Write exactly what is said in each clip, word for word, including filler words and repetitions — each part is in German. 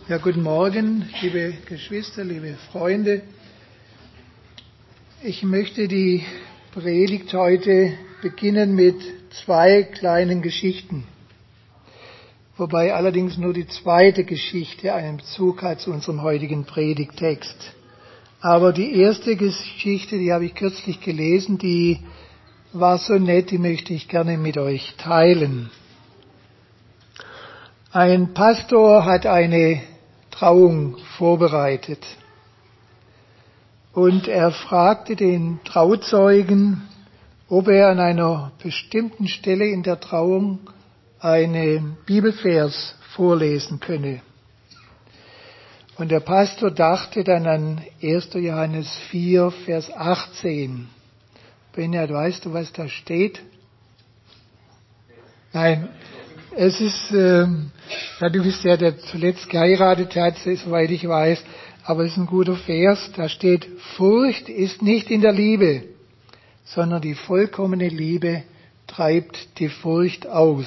Ja, guten Morgen, liebe Geschwister, liebe Freunde. Ich möchte die Predigt heute beginnen mit zwei kleinen Geschichten, wobei allerdings nur die zweite Geschichte einen Bezug hat zu unserem heutigen Predigttext. Aber die erste Geschichte, die habe ich kürzlich gelesen, die war so nett, die möchte ich gerne mit euch teilen. Ein Pastor hat eine Trauung vorbereitet und er fragte den Trauzeugen, ob er an einer bestimmten Stelle in der Trauung einen Bibelvers vorlesen könne. Und der Pastor dachte dann an erster Johannes vier, Vers achtzehn. Benjad, weißt du, was da steht? Nein, es ist, ähm, ja, du bist ja der zuletzt geheiratet hat, soweit ich weiß, aber es ist ein guter Vers. Da steht, Furcht ist nicht in der Liebe, sondern die vollkommene Liebe treibt die Furcht aus.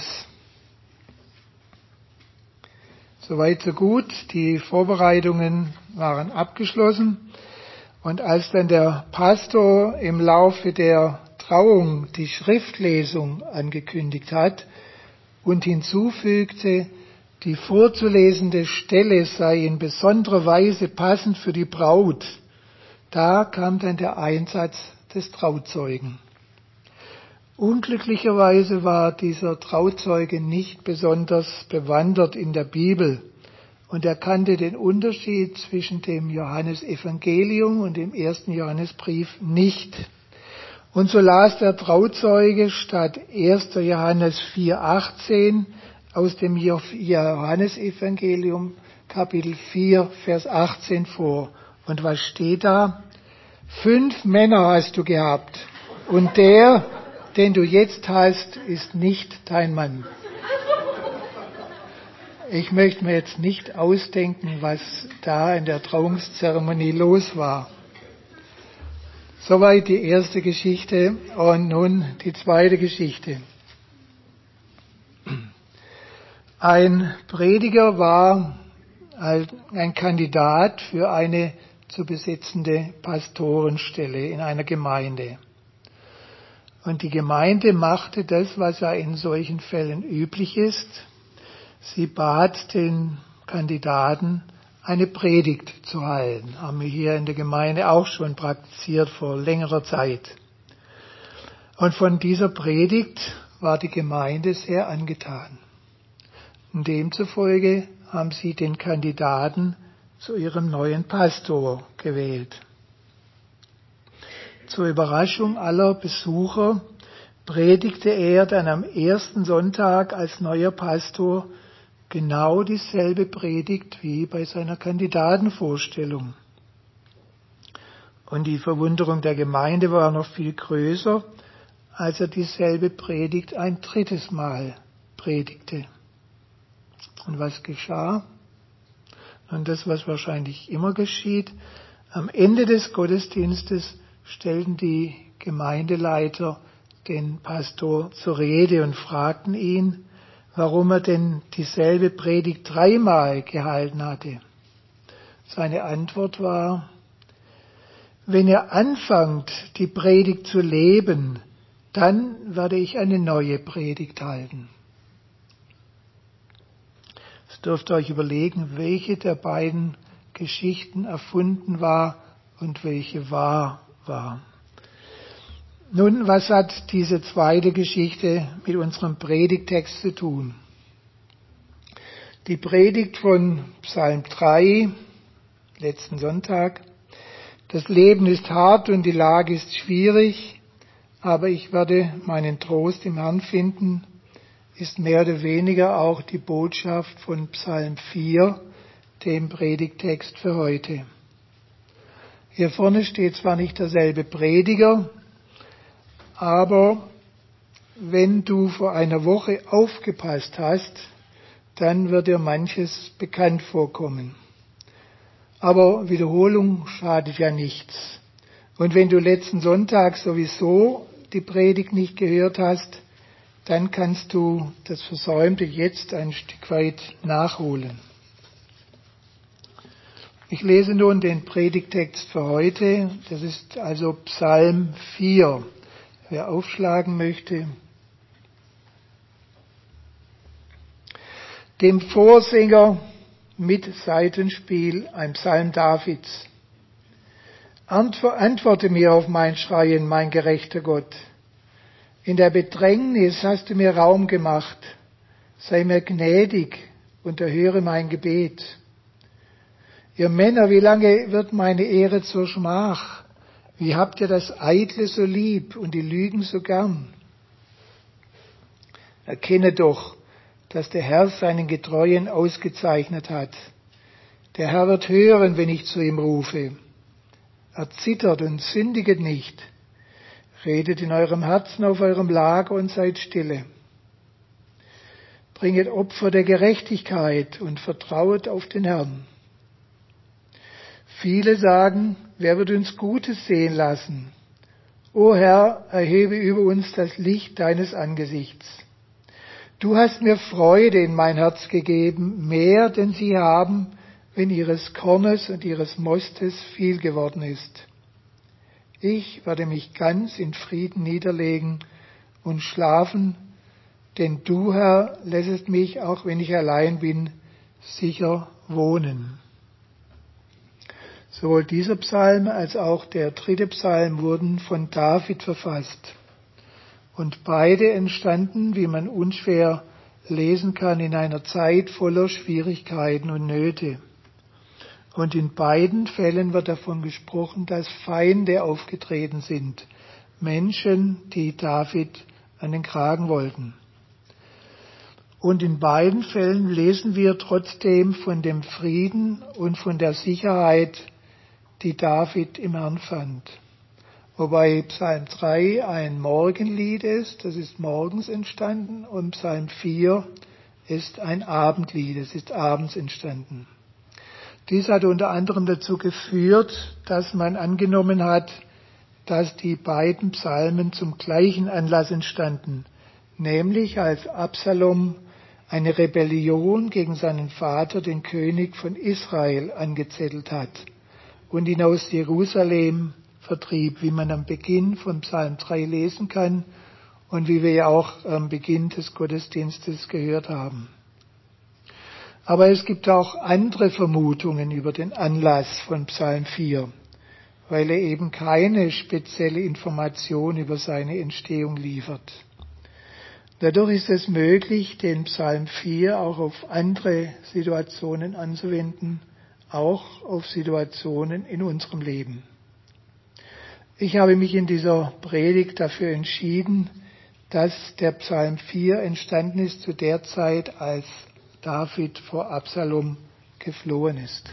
Soweit so gut. Die Vorbereitungen waren abgeschlossen. Und als dann der Pastor im Laufe der Trauung die Schriftlesung angekündigt hat und hinzufügte, die vorzulesende Stelle sei in besonderer Weise passend für die Braut, da kam dann der Einsatz des Trauzeugen. Unglücklicherweise war dieser Trauzeuge nicht besonders bewandert in der Bibel und er kannte den Unterschied zwischen dem Johannesevangelium und dem ersten Johannesbrief nicht. Und so las der Trauzeuge statt erster Johannes vier, achtzehn aus dem Johannesevangelium Kapitel vier, Vers achtzehn vor. Und was steht da? Fünf Männer hast du gehabt und der, den du jetzt hast, ist nicht dein Mann. Ich möchte mir jetzt nicht ausdenken, was da in der Trauungszeremonie los war. Soweit die erste Geschichte und nun die zweite Geschichte. Ein Prediger war ein Kandidat für eine zu besetzende Pastorenstelle in einer Gemeinde. Und die Gemeinde machte das, was ja in solchen Fällen üblich ist. Sie bat den Kandidaten, eine Predigt zu halten. Haben wir hier in der Gemeinde auch schon praktiziert vor längerer Zeit. Und von dieser Predigt war die Gemeinde sehr angetan. Und demzufolge haben sie den Kandidaten zu ihrem neuen Pastor gewählt. Zur Überraschung aller Besucher predigte er dann am ersten Sonntag als neuer Pastor genau dieselbe Predigt wie bei seiner Kandidatenvorstellung. Und die Verwunderung der Gemeinde war noch viel größer, als er dieselbe Predigt ein drittes Mal predigte. Und was geschah? Und das, was wahrscheinlich immer geschieht, am Ende des Gottesdienstes stellten die Gemeindeleiter den Pastor zur Rede und fragten ihn, warum er denn dieselbe Predigt dreimal gehalten hatte. Seine Antwort war, wenn ihr anfangt, die Predigt zu leben, dann werde ich eine neue Predigt halten. Jetzt dürft ihr euch überlegen, welche der beiden Geschichten erfunden war und welche wahr war. Nun, was hat diese zweite Geschichte mit unserem Predigtext zu tun? Die Predigt von Psalm drei, letzten Sonntag. Das Leben ist hart und die Lage ist schwierig, aber ich werde meinen Trost im Herrn finden, ist mehr oder weniger auch die Botschaft von Psalm vier, dem Predigtext für heute. Hier vorne steht zwar nicht derselbe Prediger, aber wenn du vor einer Woche aufgepasst hast, dann wird dir manches bekannt vorkommen. Aber Wiederholung schadet ja nichts. Und wenn du letzten Sonntag sowieso die Predigt nicht gehört hast, dann kannst du das Versäumte jetzt ein Stück weit nachholen. Ich lese nun den Predigtext für heute. Das ist also Psalm vier. Wer aufschlagen möchte. Dem Vorsänger mit Saitenspiel, ein Psalm Davids. Antworte mir auf mein Schreien, mein gerechter Gott. In der Bedrängnis hast du mir Raum gemacht. Sei mir gnädig und erhöre mein Gebet. Ihr Männer, wie lange wird meine Ehre zur Schmach? Wie habt ihr das Eitle so lieb und die Lügen so gern? Erkenne doch, dass der Herr seinen Getreuen ausgezeichnet hat. Der Herr wird hören, wenn ich zu ihm rufe. Erzittert und sündiget nicht. Redet in eurem Herzen auf eurem Lager und seid stille. Bringet Opfer der Gerechtigkeit und vertrauet auf den Herrn. Viele sagen, wer wird uns Gutes sehen lassen? O Herr, erhebe über uns das Licht deines Angesichts. Du hast mir Freude in mein Herz gegeben, mehr denn sie haben, wenn ihres Kornes und ihres Mostes viel geworden ist. Ich werde mich ganz in Frieden niederlegen und schlafen, denn du, Herr, lässest mich, auch wenn ich allein bin, sicher wohnen. Sowohl dieser Psalm als auch der dritte Psalm wurden von David verfasst. Und beide entstanden, wie man unschwer lesen kann, in einer Zeit voller Schwierigkeiten und Nöte. Und in beiden Fällen wird davon gesprochen, dass Feinde aufgetreten sind, Menschen, die David an den Kragen wollten. Und in beiden Fällen lesen wir trotzdem von dem Frieden und von der Sicherheit, die David im Herrn fand. Wobei Psalm drei ein Morgenlied ist, das ist morgens entstanden, und Psalm vier ist ein Abendlied, es ist abends entstanden. Dies hat unter anderem dazu geführt, dass man angenommen hat, dass die beiden Psalmen zum gleichen Anlass entstanden, nämlich als Absalom eine Rebellion gegen seinen Vater, den König von Israel, angezettelt hat und ihn aus Jerusalem vertrieb, wie man am Beginn von Psalm drei lesen kann und wie wir ja auch am Beginn des Gottesdienstes gehört haben. Aber es gibt auch andere Vermutungen über den Anlass von Psalm vier, weil er eben keine spezielle Information über seine Entstehung liefert. Dadurch ist es möglich, den Psalm vier auch auf andere Situationen anzuwenden, auch auf Situationen in unserem Leben. Ich habe mich in dieser Predigt dafür entschieden, dass der Psalm vier entstanden ist zu der Zeit, als David vor Absalom geflohen ist.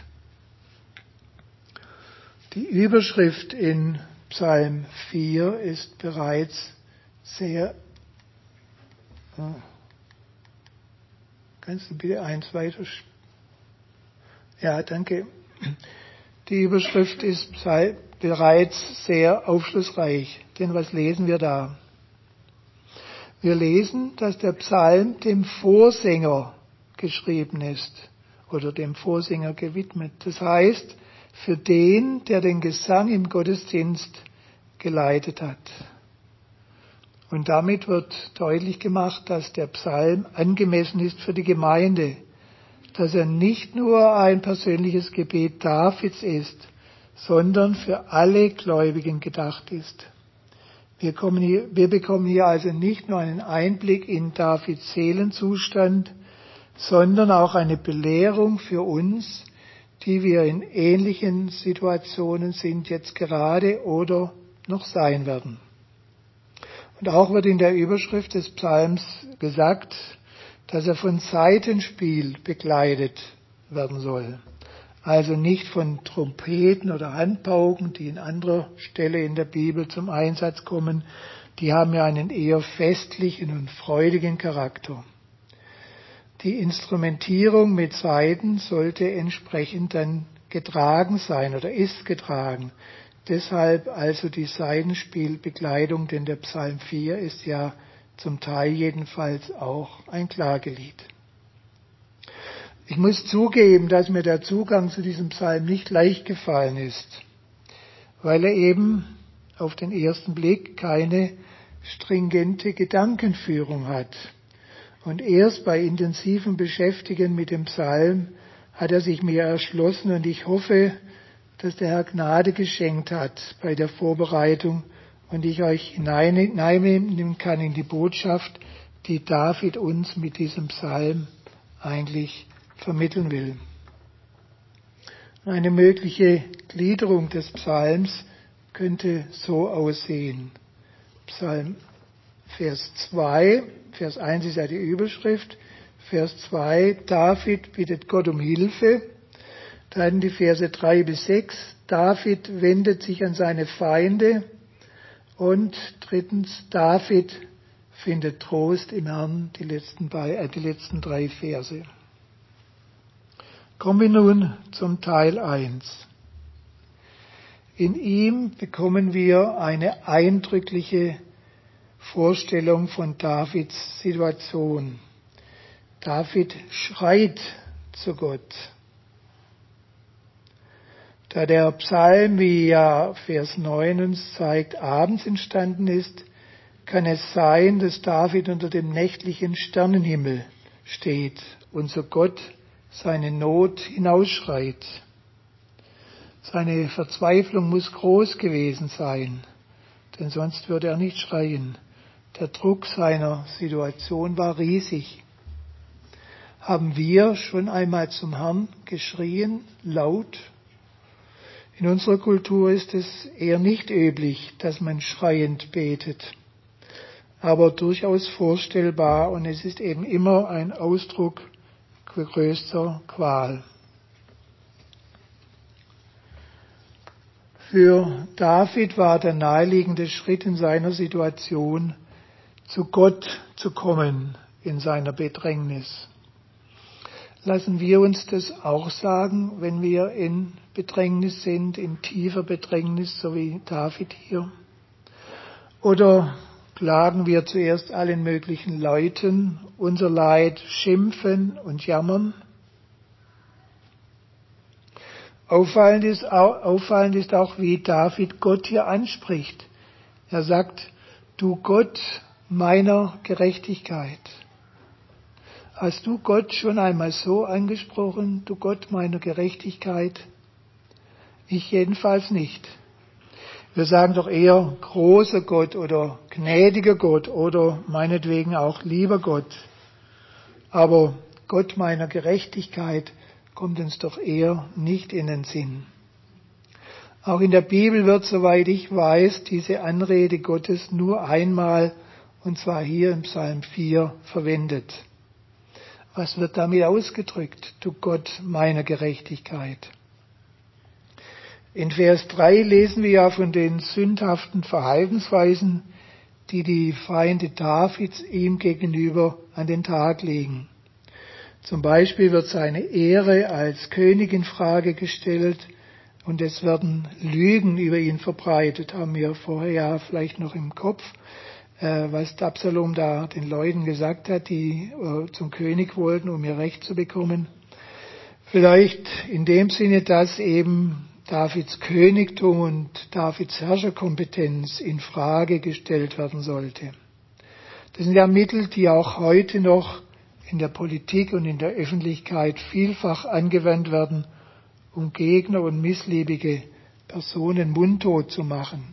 Die Überschrift in Psalm vier ist bereits sehr... Oh, kannst du bitte eins weiter? Ja, danke. Die Überschrift ist bereits sehr aufschlussreich, denn was lesen wir da? Wir lesen, dass der Psalm dem Vorsänger geschrieben ist oder dem Vorsänger gewidmet. Das heißt, für den, der den Gesang im Gottesdienst geleitet hat. Und damit wird deutlich gemacht, dass der Psalm angemessen ist für die Gemeinde, dass er nicht nur ein persönliches Gebet Davids ist, sondern für alle Gläubigen gedacht ist. Wir, kommen hier, wir bekommen hier also nicht nur einen Einblick in Davids Seelenzustand, sondern auch eine Belehrung für uns, die wir in ähnlichen Situationen sind jetzt gerade oder noch sein werden. Und auch wird in der Überschrift des Psalms gesagt, dass er von Saitenspiel begleitet werden soll. Also nicht von Trompeten oder Handpauken, die in anderer Stelle in der Bibel zum Einsatz kommen. Die haben ja einen eher festlichen und freudigen Charakter. Die Instrumentierung mit Saiten sollte entsprechend dann getragen sein oder ist getragen. Deshalb also die Saitenspielbegleitung, denn der Psalm vier ist ja zum Teil jedenfalls auch ein Klagelied. Ich muss zugeben, dass mir der Zugang zu diesem Psalm nicht leicht gefallen ist, weil er eben auf den ersten Blick keine stringente Gedankenführung hat. Und erst bei intensivem Beschäftigen mit dem Psalm hat er sich mir erschlossen und ich hoffe, dass der Herr Gnade geschenkt hat bei der Vorbereitung und ich euch hineinnehmen kann in die Botschaft, die David uns mit diesem Psalm eigentlich vermitteln will. Eine mögliche Gliederung des Psalms könnte so aussehen. Psalm Vers zwei, Vers eins ist ja die Überschrift, Vers zwei, David bittet Gott um Hilfe. Dann die Verse drei bis sechs, David wendet sich an seine Feinde. Und drittens, David findet Trost im Herrn, die letzten, äh, die letzten drei Verse. Kommen wir nun zum Teil eins. In ihm bekommen wir eine eindrückliche Vorstellung von Davids Situation. David schreit zu Gott. Da der Psalm, wie ja Vers neun uns zeigt, abends entstanden ist, kann es sein, dass David unter dem nächtlichen Sternenhimmel steht und zu Gott seine Not hinausschreit. Seine Verzweiflung muss groß gewesen sein, denn sonst würde er nicht schreien. Der Druck seiner Situation war riesig. Haben wir schon einmal zum Herrn geschrien, laut? In unserer Kultur ist es eher nicht üblich, dass man schreiend betet, aber durchaus vorstellbar und es ist eben immer ein Ausdruck größter Qual. Für David war der naheliegende Schritt in seiner Situation, zu Gott zu kommen in seiner Bedrängnis. Lassen wir uns das auch sagen, wenn wir in Bedrängnis sind, in tiefer Bedrängnis, so wie David hier? Oder klagen wir zuerst allen möglichen Leuten unser Leid, schimpfen und jammern? Auffallend ist, auch, auffallend ist auch, wie David Gott hier anspricht. Er sagt, du Gott meiner Gerechtigkeit. Hast du Gott schon einmal so angesprochen, du Gott meiner Gerechtigkeit? Ich jedenfalls nicht. Wir sagen doch eher großer Gott oder gnädiger Gott oder meinetwegen auch lieber Gott. Aber Gott meiner Gerechtigkeit kommt uns doch eher nicht in den Sinn. Auch in der Bibel wird, soweit ich weiß, diese Anrede Gottes nur einmal, und zwar hier im Psalm vier, verwendet. Was wird damit ausgedrückt, du Gott meiner Gerechtigkeit? In Vers drei lesen wir ja von den sündhaften Verhaltensweisen, die die Feinde Davids ihm gegenüber an den Tag legen. Zum Beispiel wird seine Ehre als König in Frage gestellt und es werden Lügen über ihn verbreitet, haben wir vorher ja vielleicht noch im Kopf, was Absalom da den Leuten gesagt hat, die zum König wollten, um ihr Recht zu bekommen. Vielleicht in dem Sinne, dass eben Davids Königtum und Davids Herrscherkompetenz in Frage gestellt werden sollte. Das sind ja Mittel, die auch heute noch in der Politik und in der Öffentlichkeit vielfach angewandt werden, um Gegner und missliebige Personen mundtot zu machen.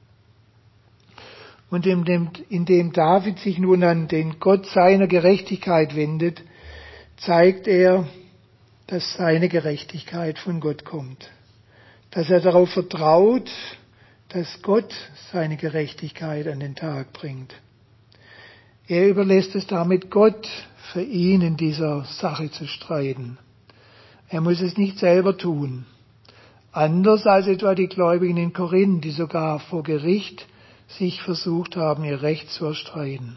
Und indem David sich nun an den Gott seiner Gerechtigkeit wendet, zeigt er, dass seine Gerechtigkeit von Gott kommt. Dass er darauf vertraut, dass Gott seine Gerechtigkeit an den Tag bringt. Er überlässt es damit Gott, für ihn in dieser Sache zu streiten. Er muss es nicht selber tun. Anders als etwa die Gläubigen in Korinth, die sogar vor Gericht sich versucht haben, ihr Recht zu erstreiten.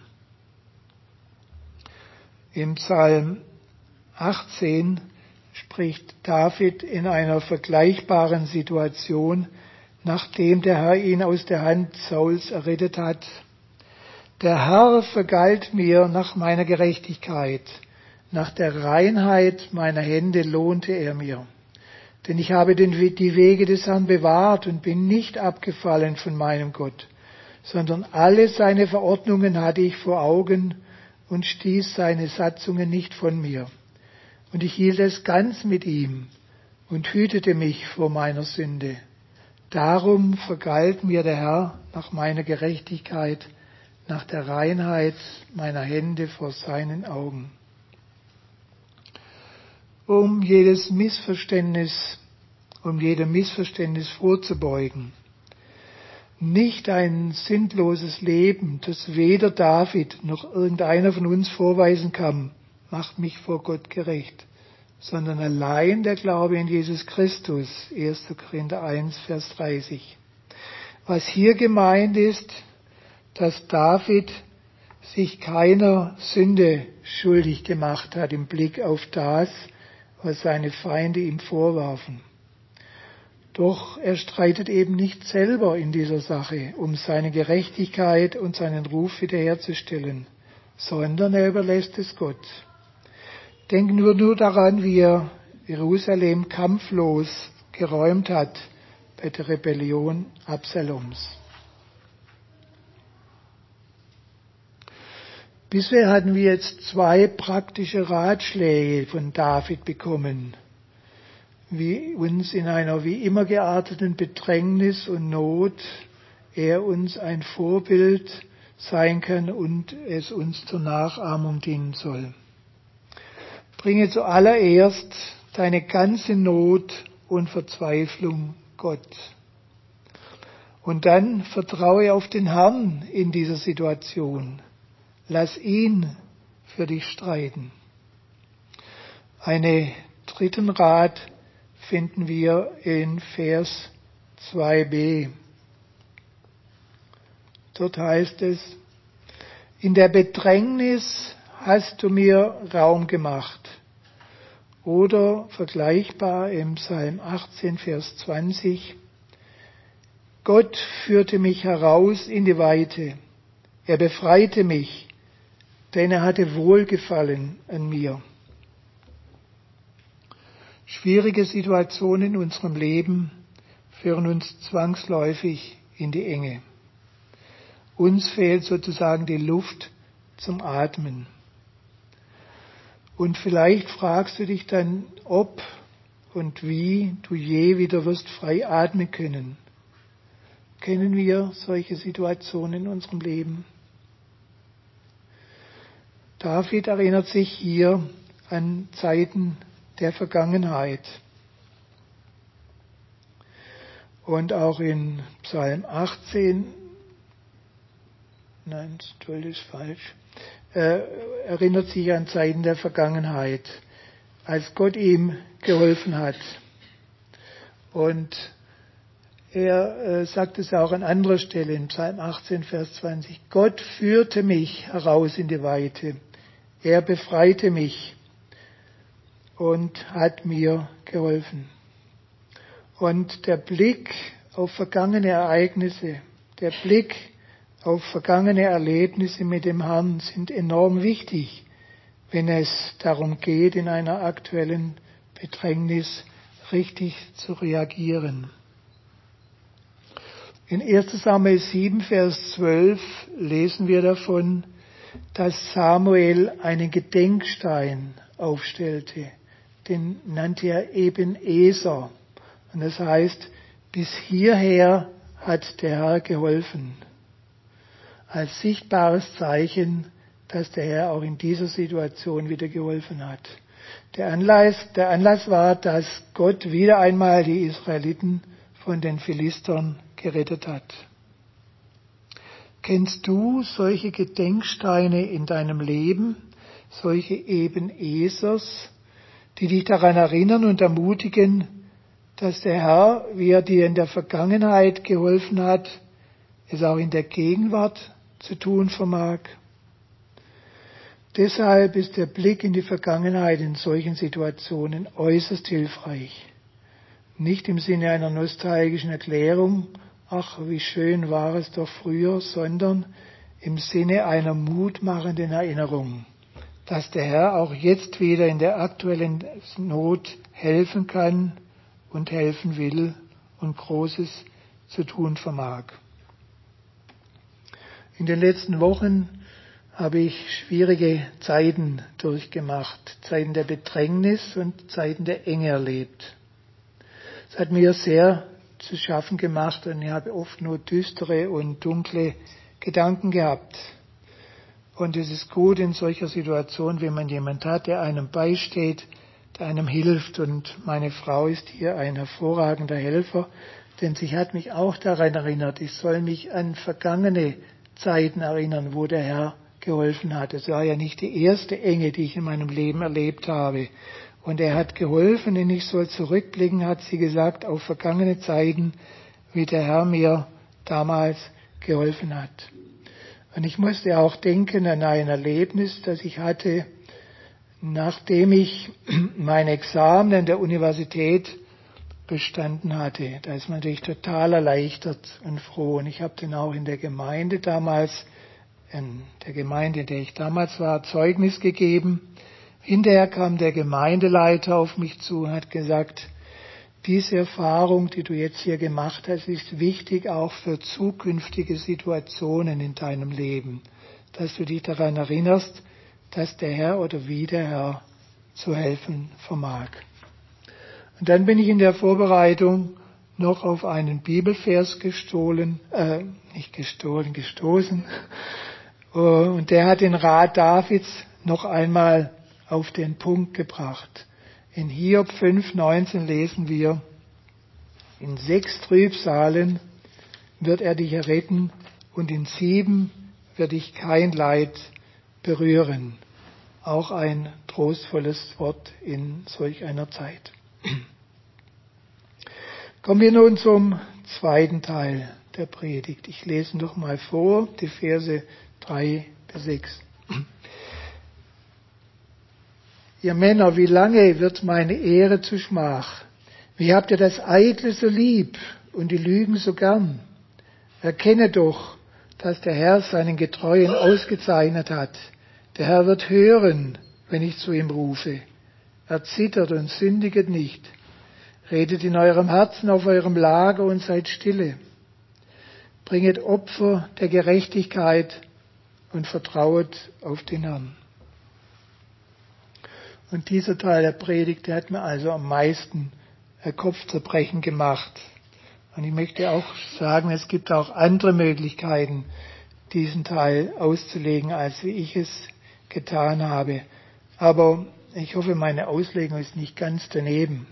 Im Psalm achtzehn spricht David in einer vergleichbaren Situation, nachdem der Herr ihn aus der Hand Sauls errettet hat. Der Herr vergalt mir nach meiner Gerechtigkeit, Nach der Reinheit meiner Hände lohnte er mir. Denn ich habe den, die Wege des Herrn bewahrt und bin nicht abgefallen von meinem Gott, sondern alle seine Verordnungen hatte ich vor Augen und stieß seine Satzungen nicht von mir. Und ich hielt es ganz mit ihm und hütete mich vor meiner Sünde. Darum vergalt mir der Herr nach meiner Gerechtigkeit, nach der Reinheit meiner Hände vor seinen Augen. Um jedes Missverständnis, um jedem Missverständnis vorzubeugen. Nicht ein sinnloses Leben, das weder David noch irgendeiner von uns vorweisen kann, macht mich vor Gott gerecht, sondern allein der Glaube in Jesus Christus, erster Korinther eins, Vers dreißig. Was hier gemeint ist, dass David sich keiner Sünde schuldig gemacht hat im Blick auf das, was seine Feinde ihm vorwarfen. Doch er streitet eben nicht selber in dieser Sache, um seine Gerechtigkeit und seinen Ruf wiederherzustellen, sondern er überlässt es Gott. Denken wir nur daran, wie er Jerusalem kampflos geräumt hat bei der Rebellion Absaloms. Bisher hatten wir jetzt zwei praktische Ratschläge von David bekommen, wie uns in einer wie immer gearteten Bedrängnis und Not er uns ein Vorbild sein kann und es uns zur Nachahmung dienen soll. Bringe zuallererst deine ganze Not und Verzweiflung Gott. Und dann vertraue auf den Herrn in dieser Situation. Lass ihn für dich streiten. Einen dritten Rat finden wir in Vers zwei b. Dort heißt es, in der Bedrängnis hast du mir Raum gemacht. Oder vergleichbar im Psalm achtzehn, Vers zwanzig, Gott führte mich heraus in die Weite. Er befreite mich, denn er hatte Wohlgefallen an mir. Schwierige Situationen in unserem Leben führen uns zwangsläufig in die Enge. Uns fehlt sozusagen die Luft zum Atmen. Und vielleicht fragst du dich dann, ob und wie du je wieder wirst frei atmen können. Kennen wir solche Situationen in unserem Leben? David erinnert sich hier an Zeiten der Vergangenheit. Und auch in Psalm achtzehn, nein, das ist falsch, äh, erinnert sich an Zeiten der Vergangenheit, als Gott ihm geholfen hat. Und er äh, sagt es auch an anderer Stelle in Psalm achtzehn, Vers zwanzig, Gott führte mich heraus in die Weite. Er befreite mich und hat mir geholfen. Und der Blick auf vergangene Ereignisse, der Blick auf vergangene Erlebnisse mit dem Herrn sind enorm wichtig, wenn es darum geht, in einer aktuellen Bedrängnis richtig zu reagieren. In erster Samuel sieben, Vers zwölf lesen wir davon, dass Samuel einen Gedenkstein aufstellte. Den nannte er Ebenezer. Und das heißt, bis hierher hat der Herr geholfen. Als sichtbares Zeichen, dass der Herr auch in dieser Situation wieder geholfen hat. Der Anlass, der Anlass war, dass Gott wieder einmal die Israeliten von den Philistern gerettet hat. Kennst du solche Gedenksteine in deinem Leben, solche Ebenezers, die dich daran erinnern und ermutigen, dass der Herr, wie er dir in der Vergangenheit geholfen hat, es auch in der Gegenwart zu tun vermag? Deshalb ist der Blick in die Vergangenheit in solchen Situationen äußerst hilfreich. Nicht im Sinne einer nostalgischen Erklärung, ach, wie schön war es doch früher, sondern im Sinne einer mutmachenden Erinnerung. dass der Herr auch jetzt wieder in der aktuellen Not helfen kann und helfen will und Großes zu tun vermag. In den letzten Wochen habe ich schwierige Zeiten durchgemacht, Zeiten der Bedrängnis und Zeiten der Enge erlebt. Es hat mir sehr zu schaffen gemacht und ich habe oft nur düstere und dunkle Gedanken gehabt. Und es ist gut in solcher Situation, wenn man jemand hat, der einem beisteht, der einem hilft. Und meine Frau ist hier ein hervorragender Helfer, denn sie hat mich auch daran erinnert, ich soll mich an vergangene Zeiten erinnern, wo der Herr geholfen hat. Es war ja nicht die erste Enge, die ich in meinem Leben erlebt habe. Und er hat geholfen, und ich soll zurückblicken, hat sie gesagt, auf vergangene Zeiten, wie der Herr mir damals geholfen hat. Und ich musste auch denken an ein Erlebnis, das ich hatte, nachdem ich mein Examen an der Universität bestanden hatte. Da ist man natürlich total erleichtert und froh. Und ich habe dann auch in der Gemeinde damals, in der Gemeinde, in der ich damals war, Zeugnis gegeben. Hinterher kam der Gemeindeleiter auf mich zu und hat gesagt, diese Erfahrung, die du jetzt hier gemacht hast, ist wichtig auch für zukünftige Situationen in deinem Leben, dass du dich daran erinnerst, dass der Herr oder wie der Herr zu helfen vermag. Und dann bin ich in der Vorbereitung noch auf einen Bibelvers gestohlen, äh, nicht gestohlen, gestoßen. Und der hat den Rat Davids noch einmal auf den Punkt gebracht. In Hiob fünf neunzehn lesen wir, in sechs Trübsalen wird er dich erretten und in sieben wird dich kein Leid berühren. Auch ein trostvolles Wort in solch einer Zeit. Kommen wir nun zum zweiten Teil der Predigt. Ich lese noch mal vor, die Verse drei bis sechs. Ihr Männer, wie lange wird meine Ehre zu Schmach? Wie habt ihr das Eitle so lieb und die Lügen so gern? Erkenne doch, dass der Herr seinen Getreuen ausgezeichnet hat. Der Herr wird hören, wenn ich zu ihm rufe. Er zittert und sündiget nicht. Redet in eurem Herzen auf eurem Lager und seid stille. Bringet Opfer der Gerechtigkeit und vertrauet auf den Herrn. Und dieser Teil der Predigt, der hat mir also am meisten Kopfzerbrechen gemacht. Und ich möchte auch sagen, es gibt auch andere Möglichkeiten, diesen Teil auszulegen, als wie ich es getan habe. Aber ich hoffe, meine Auslegung ist nicht ganz daneben.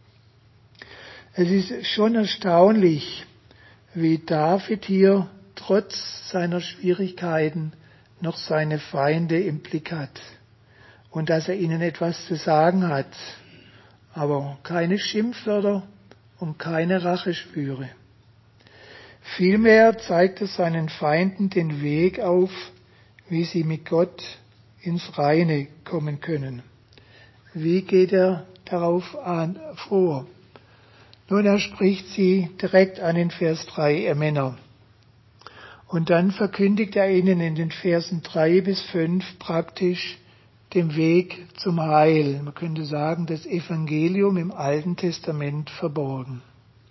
Es ist schon erstaunlich, wie David hier trotz seiner Schwierigkeiten noch seine Feinde im Blick hat und dass er ihnen etwas zu sagen hat, aber keine Schimpfwörter und keine Racheschwüre. Vielmehr zeigt er seinen Feinden den Weg auf, wie sie mit Gott ins Reine kommen können. Wie geht er darauf an, vor? Nun, er spricht sie direkt an in Vers drei, ihr Männer. Und dann verkündigt er ihnen in den Versen drei bis fünf praktisch den Weg zum Heil. Man könnte sagen, das Evangelium im Alten Testament verborgen.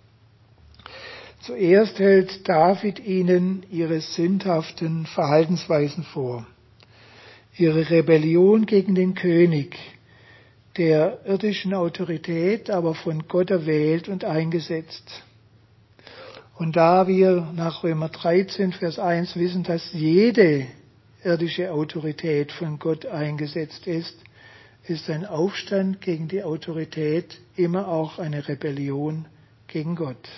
Zuerst hält David ihnen ihre sündhaften Verhaltensweisen vor. Ihre Rebellion gegen den König, der irdischen Autorität, aber von Gott erwählt und eingesetzt. Und da wir nach Römer dreizehn, Vers eins wissen, dass jede irdische Autorität von Gott eingesetzt ist, ist ein Aufstand gegen die Autorität immer auch eine Rebellion gegen Gott.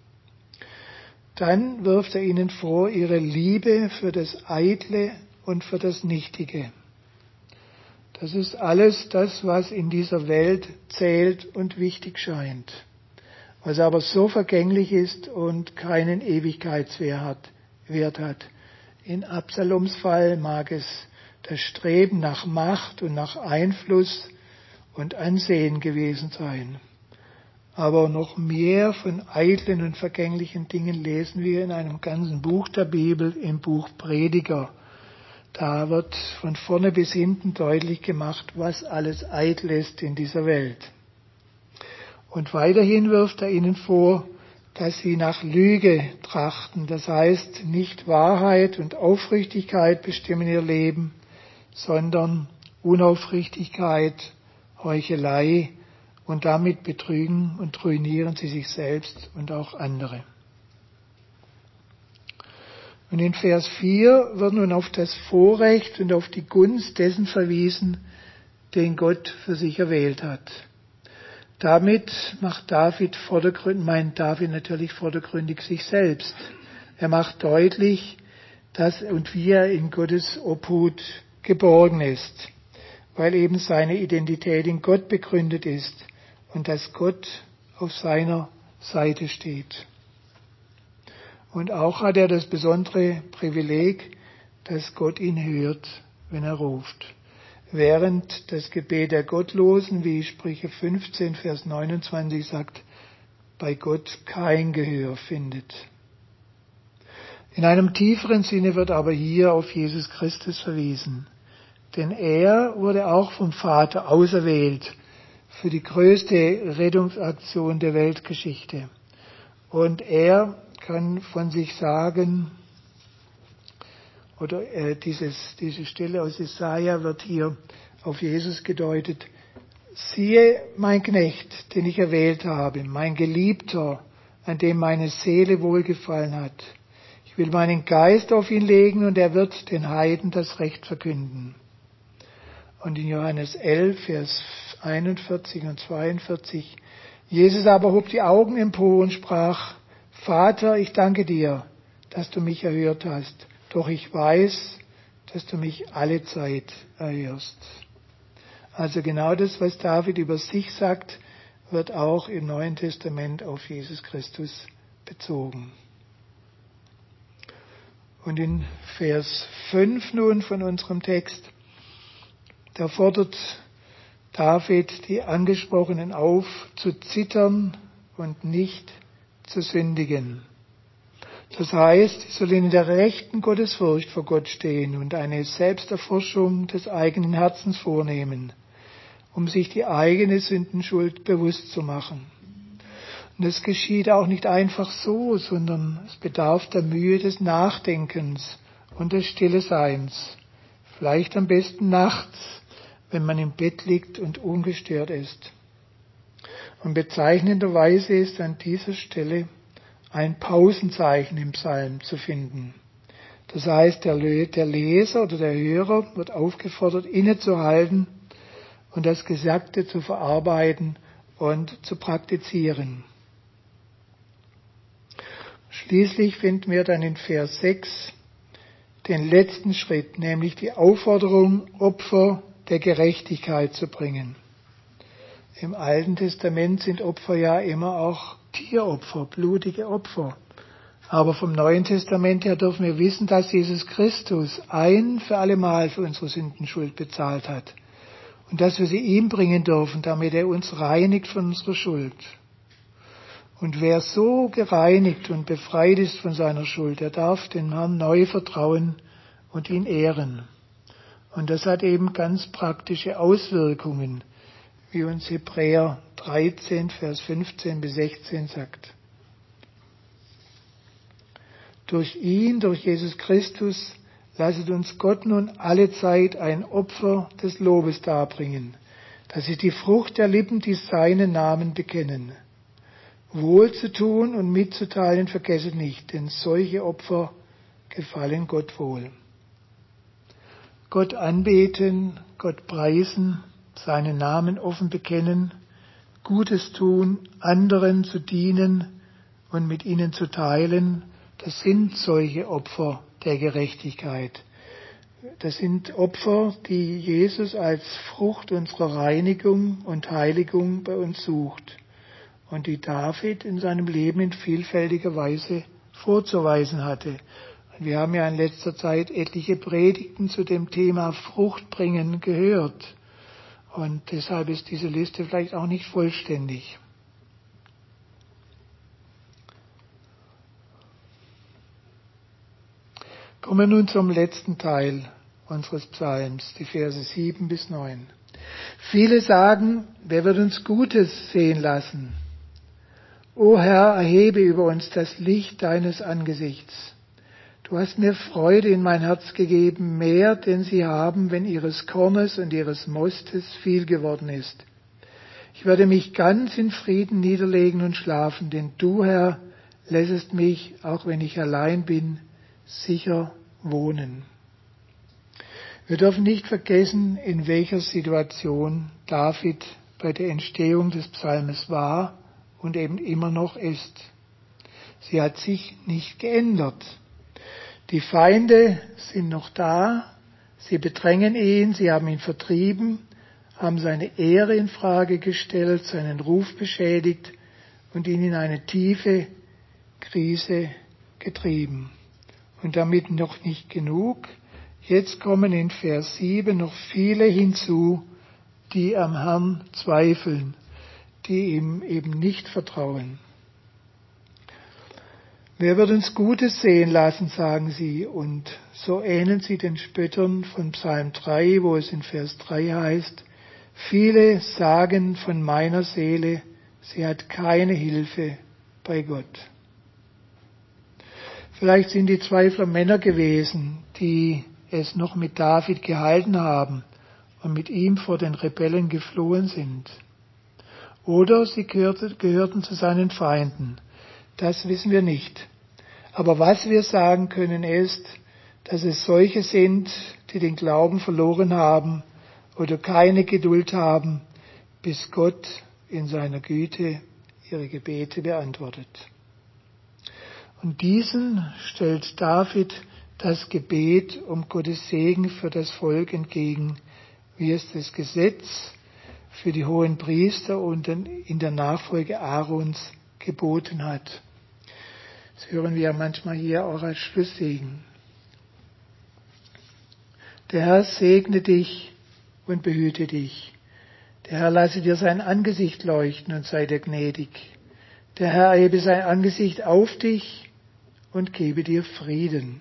Dann wirft er ihnen vor, ihre Liebe für das Eitle und für das Nichtige. Das ist alles das, was in dieser Welt zählt und wichtig scheint, was aber so vergänglich ist und keinen Ewigkeitswert hat. In Absaloms Fall mag es das Streben nach Macht und nach Einfluss und Ansehen gewesen sein. Aber noch mehr von eitlen und vergänglichen Dingen lesen wir in einem ganzen Buch der Bibel, im Buch Prediger. Da wird von vorne bis hinten deutlich gemacht, was alles eitel ist in dieser Welt. Und weiterhin wirft er ihnen vor, dass sie nach Lüge trachten. Das heißt, nicht Wahrheit und Aufrichtigkeit bestimmen ihr Leben, sondern Unaufrichtigkeit, Heuchelei, und damit betrügen und ruinieren sie sich selbst und auch andere. Und in Vers vier wird nun auf das Vorrecht und auf die Gunst dessen verwiesen, den Gott für sich erwählt hat. Damit macht David vordergründig, meint David natürlich vordergründig sich selbst. Er macht deutlich, dass und wie er in Gottes Obhut geborgen ist, weil eben seine Identität in Gott begründet ist und dass Gott auf seiner Seite steht. Und auch hat er das besondere Privileg, dass Gott ihn hört, wenn er ruft. Während das Gebet der Gottlosen, wie Sprüche fünfzehn, Vers neunundzwanzig sagt, bei Gott kein Gehör findet. In einem tieferen Sinne wird aber hier auf Jesus Christus verwiesen. Denn er wurde auch vom Vater auserwählt für die größte Rettungsaktion der Weltgeschichte. Und er kann von sich sagen, oder äh, dieses, diese Stelle aus Jesaja wird hier auf Jesus gedeutet, siehe mein Knecht, den ich erwählt habe, mein Geliebter, an dem meine Seele wohlgefallen hat. Ich will meinen Geist auf ihn legen und er wird den Heiden das Recht verkünden. Und in Johannes elf, Vers einundvierzig und zweiundvierzig, Jesus aber hob die Augen empor und sprach, Vater, ich danke dir, dass du mich erhört hast, doch ich weiß, dass du mich alle Zeit erhörst. Also genau das, was David über sich sagt, wird auch im Neuen Testament auf Jesus Christus bezogen. Und in Vers fünf nun von unserem Text, da fordert David die Angesprochenen auf, zu zittern und nicht zu sündigen. Das heißt, sie sollen in der rechten Gottesfurcht vor Gott stehen und eine Selbsterforschung des eigenen Herzens vornehmen, um sich die eigene Sündenschuld bewusst zu machen. Und es geschieht auch nicht einfach so, sondern es bedarf der Mühe des Nachdenkens und des Stilleseins. Vielleicht am besten nachts, wenn man im Bett liegt und ungestört ist. Und bezeichnenderweise ist an dieser Stelle ein Pausenzeichen im Psalm zu finden. Das heißt, der Leser oder der Hörer wird aufgefordert, innezuhalten und das Gesagte zu verarbeiten und zu praktizieren. Schließlich finden wir dann in Vers sechs den letzten Schritt, nämlich die Aufforderung, Opfer der Gerechtigkeit zu bringen. Im Alten Testament sind Opfer ja immer auch Tieropfer, blutige Opfer. Aber vom Neuen Testament her dürfen wir wissen, dass Jesus Christus ein für alle Mal für unsere Sündenschuld bezahlt hat. Und dass wir sie ihm bringen dürfen, damit er uns reinigt von unserer Schuld. Und wer so gereinigt und befreit ist von seiner Schuld, der darf dem Herrn neu vertrauen und ihn ehren. Und das hat eben ganz praktische Auswirkungen, wie uns Hebräer dreizehn, Vers fünfzehn bis sechzehn sagt. Durch ihn, durch Jesus Christus, lasset uns Gott nun alle Zeit ein Opfer des Lobes darbringen. Das ist die Frucht der Lippen, die seinen Namen bekennen. Wohl zu tun und mitzuteilen vergesset nicht, denn solche Opfer gefallen Gott wohl. Gott anbeten, Gott preisen, seinen Namen offen bekennen, Gutes tun, anderen zu dienen und mit ihnen zu teilen, das sind solche Opfer der Gerechtigkeit. Das sind Opfer, die Jesus als Frucht unserer Reinigung und Heiligung bei uns sucht und die David in seinem Leben in vielfältiger Weise vorzuweisen hatte. Und wir haben ja in letzter Zeit etliche Predigten zu dem Thema Frucht bringen gehört. Und deshalb ist diese Liste vielleicht auch nicht vollständig. Kommen wir nun zum letzten Teil unseres Psalms, die Verse sieben bis neun. Viele sagen, wer wird uns Gutes sehen lassen? O Herr, erhebe über uns das Licht deines Angesichts. Du hast mir Freude in mein Herz gegeben, mehr denn sie haben, wenn ihres Kornes und ihres Mostes viel geworden ist. Ich werde mich ganz in Frieden niederlegen und schlafen, denn du, Herr, lässest mich, auch wenn ich allein bin, sicher wohnen. Wir dürfen nicht vergessen, in welcher Situation David bei der Entstehung des Psalmes war und eben immer noch ist. Sie hat sich nicht geändert. Die Feinde sind noch da, sie bedrängen ihn, sie haben ihn vertrieben, haben seine Ehre in Frage gestellt, seinen Ruf beschädigt und ihn in eine tiefe Krise getrieben. Und damit noch nicht genug. Jetzt kommen in Vers sieben noch viele hinzu, die am Herrn zweifeln, die ihm eben nicht vertrauen. Wer wird uns Gutes sehen lassen, sagen sie, und so ähneln sie den Spöttern von Psalm drei, wo es in Vers drei heißt, viele sagen von meiner Seele, sie hat keine Hilfe bei Gott. Vielleicht sind die Zweifler Männer gewesen, die es noch mit David gehalten haben und mit ihm vor den Rebellen geflohen sind. Oder sie gehörten zu seinen Feinden. Das wissen wir nicht. Aber was wir sagen können ist, dass es solche sind, die den Glauben verloren haben oder keine Geduld haben, bis Gott in seiner Güte ihre Gebete beantwortet. Und diesen stellt David das Gebet um Gottes Segen für das Volk entgegen, wie es das Gesetz für die hohen Priester und in der Nachfolge Aarons geboten hat. Das hören wir ja manchmal hier auch als Schlusssegen. Der Herr segne dich und behüte dich. Der Herr lasse dir sein Angesicht leuchten und sei dir gnädig. Der Herr erhebe sein Angesicht auf dich und gebe dir Frieden.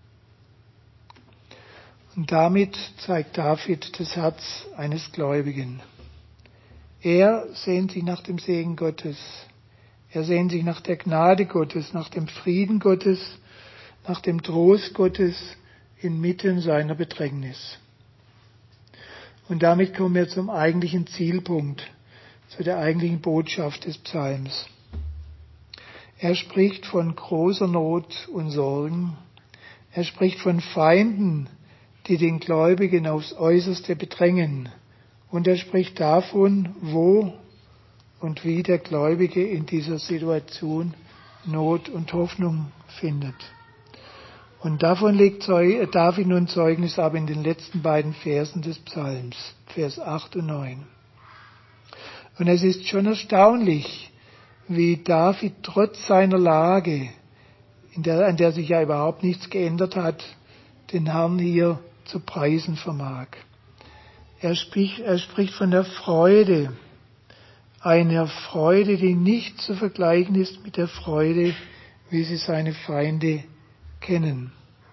Und damit zeigt David das Herz eines Gläubigen. Er sehnt sich nach dem Segen Gottes. Er sehnt sich nach der Gnade Gottes, nach dem Frieden Gottes, nach dem Trost Gottes inmitten seiner Bedrängnis. Und damit kommen wir zum eigentlichen Zielpunkt, zu der eigentlichen Botschaft des Psalms. Er spricht von großer Not und Sorgen. Er spricht von Feinden, die den Gläubigen aufs Äußerste bedrängen. Und er spricht davon, wo und wie der Gläubige in dieser Situation Not und Hoffnung findet. Und davon legt David nun Zeugnis ab in den letzten beiden Versen des Psalms, Vers acht und neun. Und es ist schon erstaunlich, wie David trotz seiner Lage, in der, an der sich ja überhaupt nichts geändert hat, den Herrn hier zu preisen vermag. Er spricht, er spricht von der Freude, einer Freude, die nicht zu vergleichen ist mit der Freude, wie sie seine Feinde kennen.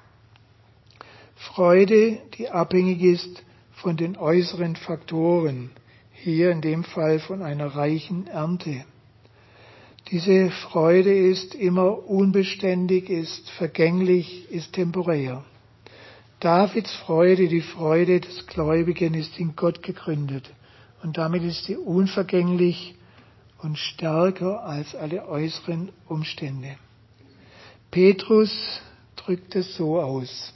Freude, die abhängig ist von den äußeren Faktoren, hier in dem Fall von einer reichen Ernte. Diese Freude ist immer unbeständig, ist vergänglich, ist temporär. Davids Freude, die Freude des Gläubigen, ist in Gott gegründet. Und damit ist sie unvergänglich und stärker als alle äußeren Umstände. Petrus drückt es so aus.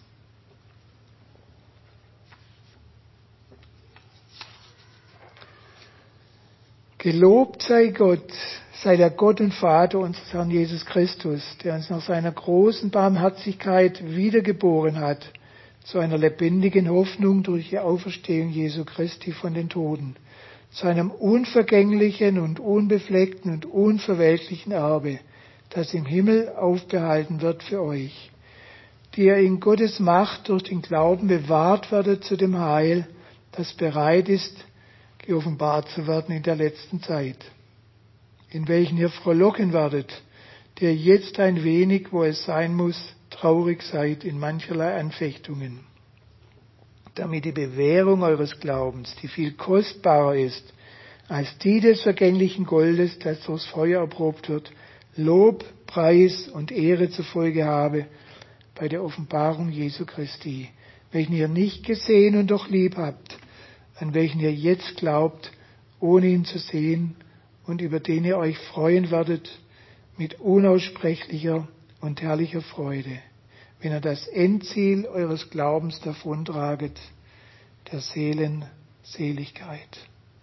Gelobt sei Gott, sei der Gott und Vater unseres Herrn Jesus Christus, der uns nach seiner großen Barmherzigkeit wiedergeboren hat, zu einer lebendigen Hoffnung durch die Auferstehung Jesu Christi von den Toden, zu einem unvergänglichen und unbefleckten und unverwelklichen Erbe, das im Himmel aufbehalten wird für euch, die ihr in Gottes Macht durch den Glauben bewahrt werdet zu dem Heil, das bereit ist, geoffenbart zu werden in der letzten Zeit, in welchen ihr frohlocken werdet, der jetzt ein wenig, wo es sein muss, traurig seid in mancherlei Anfechtungen. damit die Bewährung eures Glaubens, die viel kostbarer ist als die des vergänglichen Goldes, das durchs Feuer erprobt wird, Lob, Preis und Ehre zur Folge habe bei der Offenbarung Jesu Christi, welchen ihr nicht gesehen und doch lieb habt, an welchen ihr jetzt glaubt, ohne ihn zu sehen und über den ihr euch freuen werdet mit unaussprechlicher und herrlicher Freude, wenn ihr das Endziel eures Glaubens davontraget, der Seelen Seligkeit.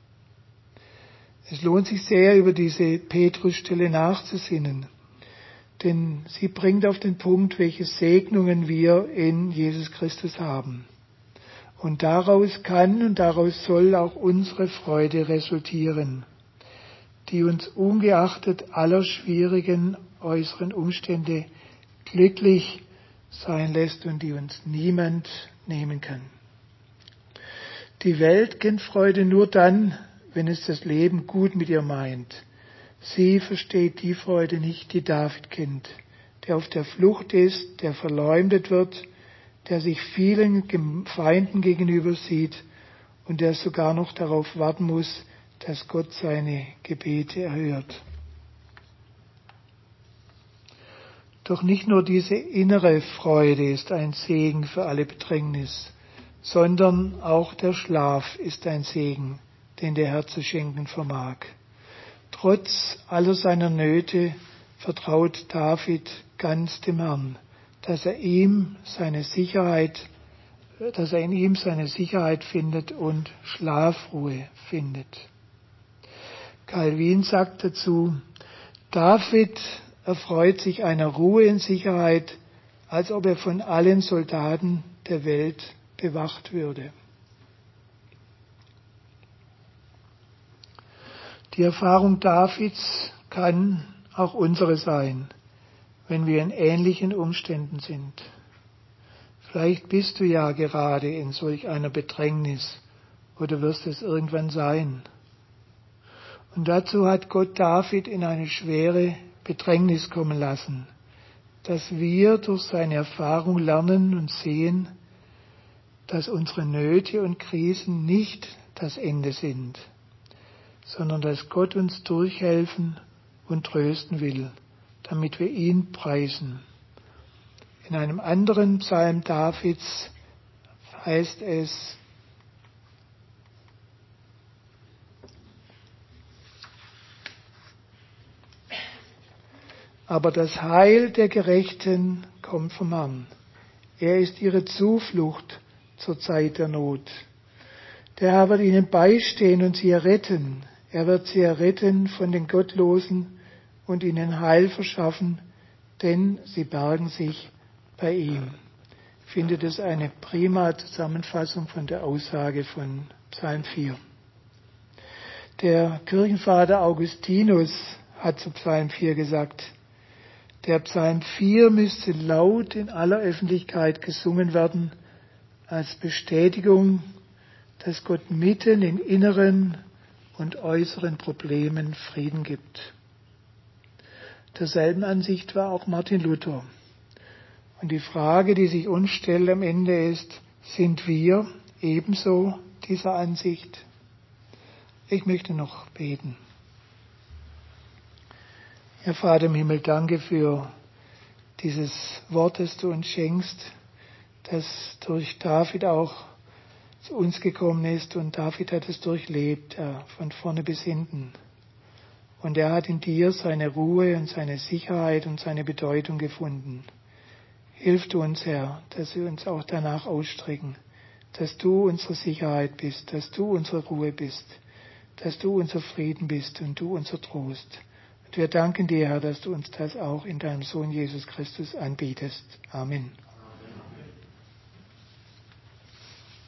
Es lohnt sich sehr, über diese Petrusstelle nachzusinnen, denn sie bringt auf den Punkt, welche Segnungen wir in Jesus Christus haben. Und daraus kann und daraus soll auch unsere Freude resultieren, die uns ungeachtet aller schwierigen äußeren Umstände glücklich sein lässt und die uns niemand nehmen kann. Die Welt kennt Freude nur dann, wenn es das Leben gut mit ihr meint. Sie versteht die Freude nicht, die David kennt, der auf der Flucht ist, der verleumdet wird, der sich vielen Feinden gegenüber sieht und der sogar noch darauf warten muss, dass Gott seine Gebete erhört. Doch nicht nur diese innere Freude ist ein Segen für alle Bedrängnis, sondern auch der Schlaf ist ein Segen, den der Herr zu schenken vermag. Trotz aller seiner Nöte vertraut David ganz dem Herrn, dass er ihm seine Sicherheit, dass er in ihm seine Sicherheit findet und Schlafruhe findet. Calvin sagt dazu: David erfreut sich einer Ruhe in Sicherheit, als ob er von allen Soldaten der Welt bewacht würde. Die Erfahrung Davids kann auch unsere sein, wenn wir in ähnlichen Umständen sind. Vielleicht bist du ja gerade in solch einer Bedrängnis oder wirst es irgendwann sein. Und dazu hat Gott David in eine schwere Bedrängnis kommen lassen, dass wir durch seine Erfahrung lernen und sehen, dass unsere Nöte und Krisen nicht das Ende sind, sondern dass Gott uns durchhelfen und trösten will, damit wir ihn preisen. In einem anderen Psalm Davids heißt es: Aber das Heil der Gerechten kommt vom Herrn. Er ist ihre Zuflucht zur Zeit der Not. Der Herr wird ihnen beistehen und sie erretten. Er wird sie erretten von den Gottlosen und ihnen Heil verschaffen, denn sie bergen sich bei ihm. Ich finde das eine prima Zusammenfassung von der Aussage von Psalm vier. Der Kirchenvater Augustinus hat zu Psalm vier gesagt: Der Psalm vier müsste laut in aller Öffentlichkeit gesungen werden, als Bestätigung, dass Gott mitten in inneren und äußeren Problemen Frieden gibt. Derselben Ansicht war auch Martin Luther. Und die Frage, die sich uns stellt am Ende ist: Sind wir ebenso dieser Ansicht? Ich möchte noch beten. Herr Vater im Himmel, danke für dieses Wort, das du uns schenkst, das durch David auch zu uns gekommen ist. Und David hat es durchlebt, ja, von vorne bis hinten. Und er hat in dir seine Ruhe und seine Sicherheit und seine Bedeutung gefunden. Hilf du uns, Herr, dass wir uns auch danach ausstrecken, dass du unsere Sicherheit bist, dass du unsere Ruhe bist, dass du unser Frieden bist und du unser Trost. Und wir danken dir, Herr, dass du uns das auch in deinem Sohn Jesus Christus anbietest. Amen.